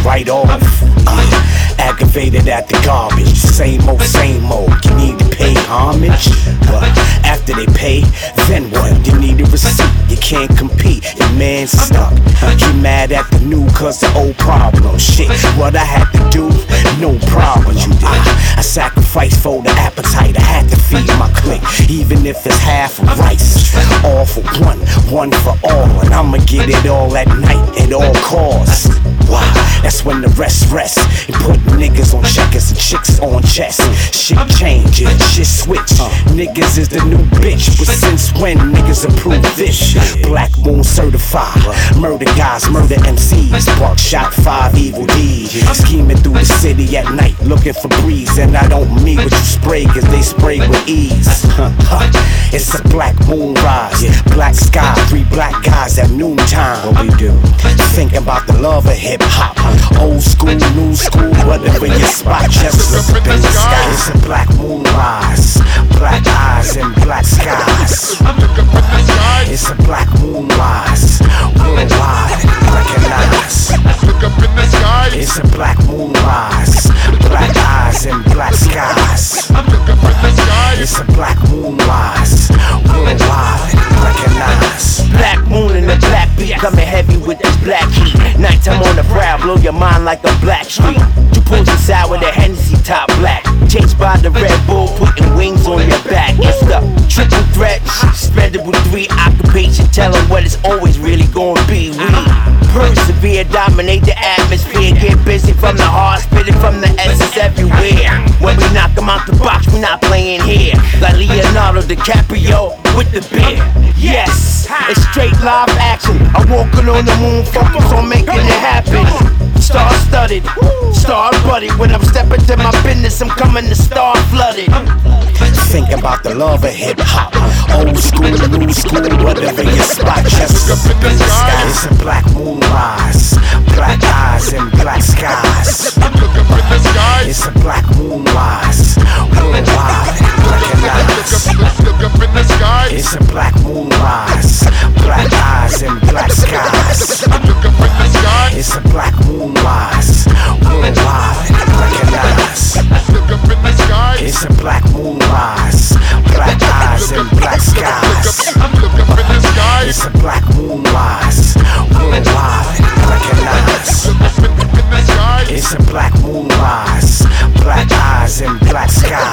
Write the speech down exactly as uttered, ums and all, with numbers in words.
right off. Uh, aggravated at the garbage, same old, same old. You need to pay homage, but after they pay, then what? You need a receipt, you can't compete, your man's stuck. You mad at the new cause the old problem. Shit, what I had to do, no problem. You did. I, I sacrificed for the appetite, I had to feed my clique, even if it's half of rice. All for one, one for all, and I'ma get it all at night at all costs. Wow, that's when the rest rests. And put niggas on checkers and chicks on chess. Shit changes, shit switch. Niggas is the new bitch, but since when niggas approve this? Black Moon certified, murder guys, murder M Cs. Buckshot, five evil deeds. Scheming through the city at night, looking for breeze. And I don't mean what you spray, cause they spray with ease. It's a black moon rise, black sky, three black guys at noontime. What we do? Thinking about the love of hip hop. Old school, new school, whatever your spot, just look up in the sky. It's a black moon rise, black eyes and black skies. It's a black moon rise, worldwide, recognize. It's a black moon rise, black eyes and black skies. It's a black moon rise, worldwide, recognize. Black moon and the black beat, coming heavy with this black heat. Nighttime on the prowl, blow your mind like a black street. You pulls inside with a Hennessy top black. Chased by the Red Bull, putting wings on your back. It's the triple threat, spread it with three occupation. Tell them what it's always really gonna be. We persevere, dominate the atmosphere. Get busy from the heart, spit it from the essence everywhere. When we knock them out the box, we not playing here. Like Leonardo DiCaprio with the beer. Yes, it's straight live action. I'm walking on the moon, focus on making it happen. Star studded, star budded. When I'm stepping to my business, I'm coming to star flooded. Think about the love of hip hop. Old school, new school, whatever your spot, just look up in the sky. It's a black moon rise, black eyes and black skies. It's a black moon rise, worldwide, recognize. It's a black moon rise, black eyes and black skies. It's a black moon rise, worldwide, recognize. It's a black moon rise, black eyes and black skies. It's a black moon rise, worldwide, recognize. It's a black moon rise, black eyes and black skies.